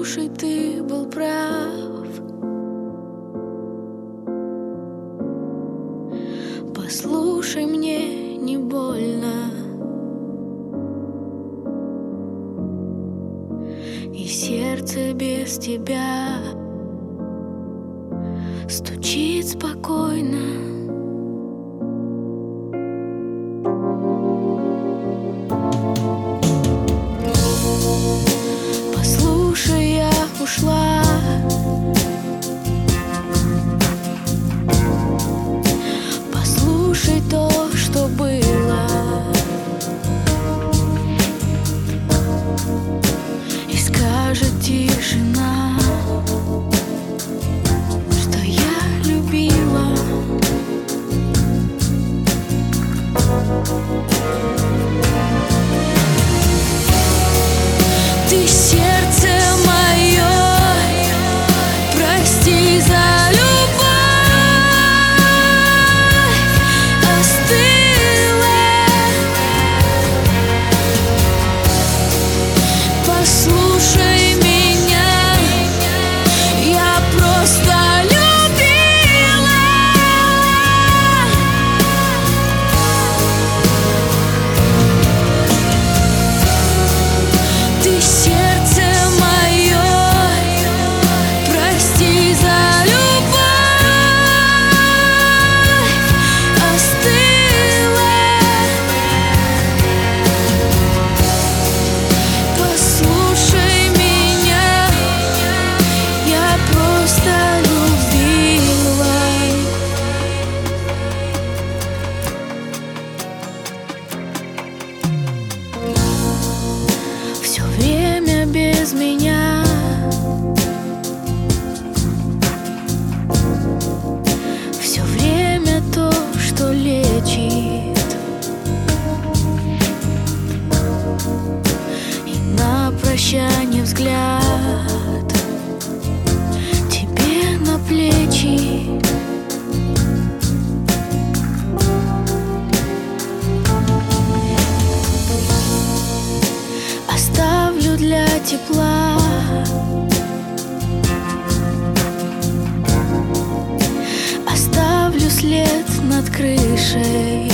Послушай, ты был прав. Послушай, мне не больно, и сердце без тебя стучит спокойно. Послушай, я ушла. Послушай то, что было, и скажет тишина, что я любила. Ты сердце мое, прости за любовь, остыла. Послушай меня, я просто любила. Ты сердце мое, прости за любовь, остыла. Послушай меня, я просто любила. Все время без меня, все время то, что лечит, и на прощание взгляд тебе на плечи. Оставлю для тепла, оставлю след над крышей.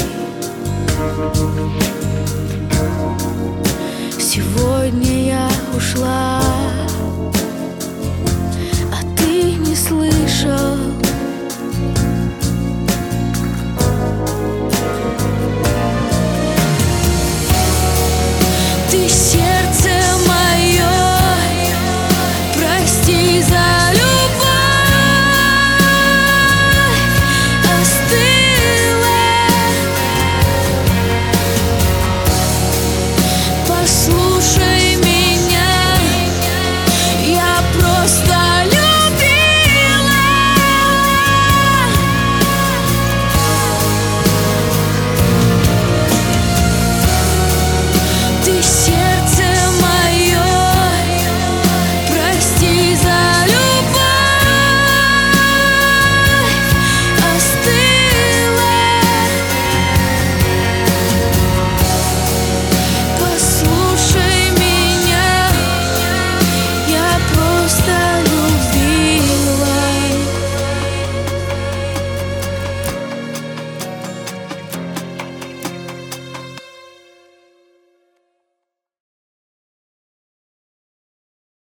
Сегодня я ушла, а ты не слышал.